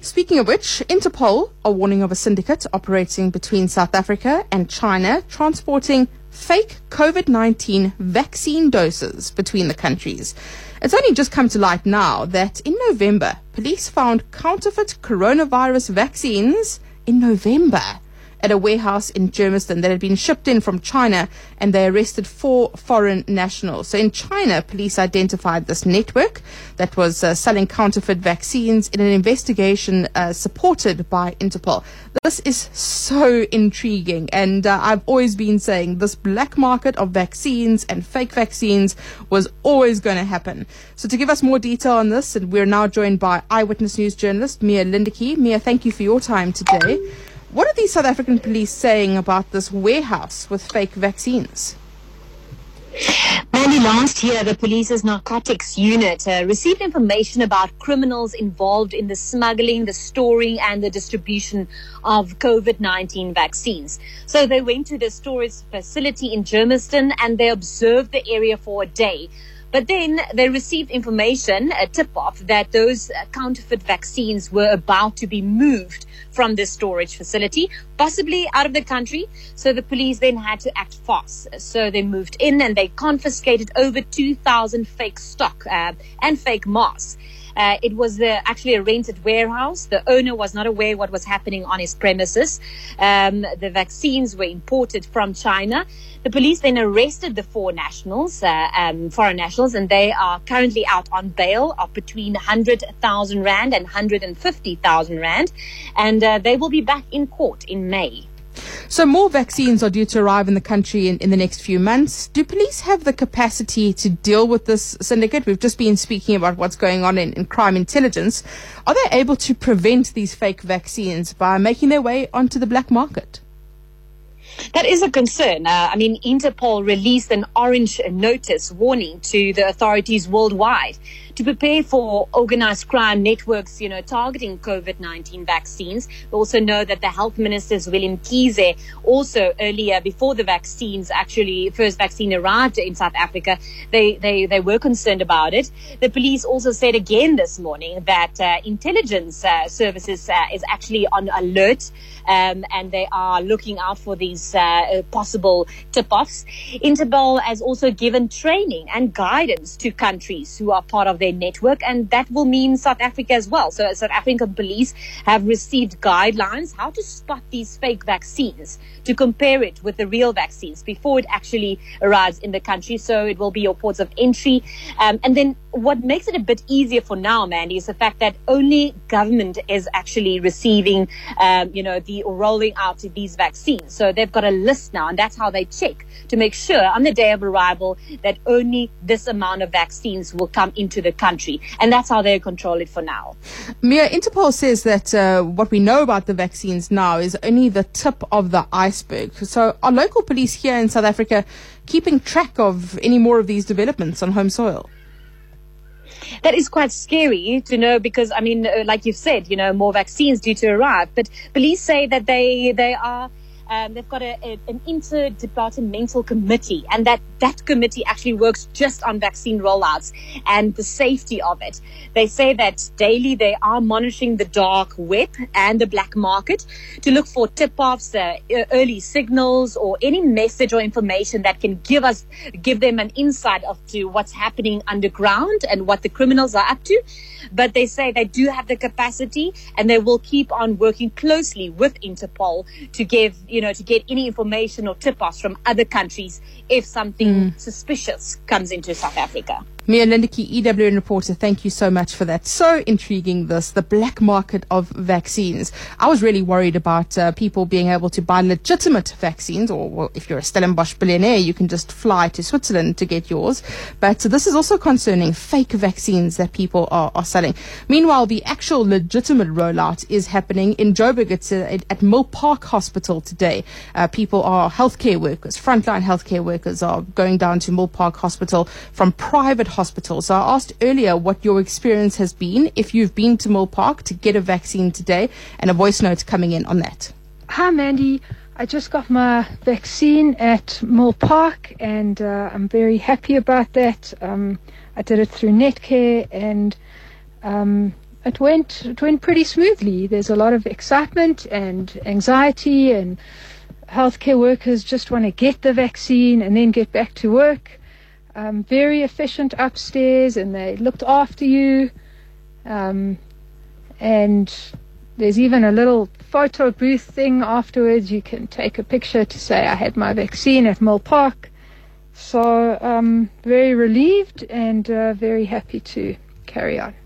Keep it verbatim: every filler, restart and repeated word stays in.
Speaking of which, Interpol are warning of a syndicate operating between South Africa and China, transporting fake COVID nineteen vaccine doses between the countries. It's only just come to light now that in November, police found counterfeit coronavirus vaccines in November at a warehouse in Germiston that had been shipped in from China, and they arrested four foreign nationals. So in China, police identified this network that was uh, selling counterfeit vaccines in an investigation uh, supported by Interpol. This is so intriguing, and uh, I've always been saying this black market of vaccines and fake vaccines was always going to happen. So to give us more detail on this, and we're now joined by Eyewitness News journalist Mia Lindecky. Mia, thank you for your time today. What are the South African police saying about this warehouse with fake vaccines? Mandy, last year, the police's narcotics unit uh, received information about criminals involved in the smuggling, the storing, and the distribution of COVID nineteen vaccines. So they went to the storage facility in Germiston and they observed the area for a day. But then they received information, a tip-off, that those uh, counterfeit vaccines were about to be moved from the storage facility, possibly out of the country. So the police then had to act fast. So they moved in and they confiscated over two thousand fake stock uh, and fake masks. Uh, it was uh, actually a rented warehouse. The owner was not aware what was happening on his premises. Um, the vaccines were imported from China. The police then arrested the four nationals, uh, um, foreign nationals, and they are currently out on bail of between one hundred thousand rand and one hundred fifty thousand rand. And uh, they will be back in court in May. So more vaccines are due to arrive in the country in, in the next few months. Do police have the capacity to deal with this syndicate? We've just been speaking about what's going on in, in crime intelligence. Are they able to prevent these fake vaccines by making their way onto the black market? That is a concern. Uh, I mean, Interpol released an orange notice warning to the authorities worldwide to prepare for organized crime networks, you know, targeting COVID nineteen vaccines. We also know that the health ministers, Willem Kiese, also earlier, before the vaccines, actually, first vaccine arrived in South Africa, they, they, they were concerned about it. The police also said again this morning that uh, intelligence uh, services uh, is actually on alert, um, and they are looking out for these uh, possible tip-offs. Interpol has also given training and guidance to countries who are part of their network, and that will mean South Africa as well. So South African police have received guidelines how to spot these fake vaccines, to compare it with the real vaccines before it actually arrives in the country. So it will be your ports of entry. Um, and then what makes it a bit easier for now, Mandy, is the fact that only government is actually receiving, um, you know, the or rolling out these vaccines. So they've got a list now, and that's how they check to make sure on the day of arrival that only this amount of vaccines will come into the country. And that's how they control it for now. Mia, Interpol says that uh, what we know about the vaccines now is only the tip of the iceberg. So are local police here in South Africa keeping track of any more of these developments on home soil? That is quite scary to know because, I mean, uh, like you've said, you know, more vaccines due to arrive. But police say that they, they are... Um, they've got a, a, an interdepartmental committee, and that, that committee actually works just on vaccine rollouts and the safety of it. They say that daily they are monitoring the dark web and the black market to look for tip-offs, uh, early signals, or any message or information that can give us, give them an insight of to what's happening underground and what the criminals are up to. But they say they do have the capacity, and they will keep on working closely with Interpol to give, you know, to get any information or tip-offs from other countries if something mm. suspicious comes into South Africa. Mia Lindecky, E W N reporter, thank you so much for that. So intriguing, this, the black market of vaccines. I was really worried about uh, people being able to buy legitimate vaccines, or well, if you're a Stellenbosch billionaire, you can just fly to Switzerland to get yours. But uh, this is also concerning fake vaccines that people are, are selling. Meanwhile, the actual legitimate rollout is happening in Joburg. It's uh, at Mill Park Hospital today. Uh, people are healthcare workers, frontline healthcare workers are going down to Mill Park Hospital from private hospital. So I asked earlier what your experience has been, if you've been to Mill Park to get a vaccine today, and a voice note coming in on that. Hi Mandy, I just got my vaccine at Mill Park, and uh, I'm very happy about that. Um, I did it through Netcare, and um, it went it went pretty smoothly. There's a lot of excitement and anxiety, and healthcare workers just want to get the vaccine and then get back to work. Um, very efficient upstairs, and they looked after you. Um, and there's even a little photo booth thing afterwards. You can take a picture to say, I had my vaccine at Mill Park. So um, very relieved and uh, very happy to carry on.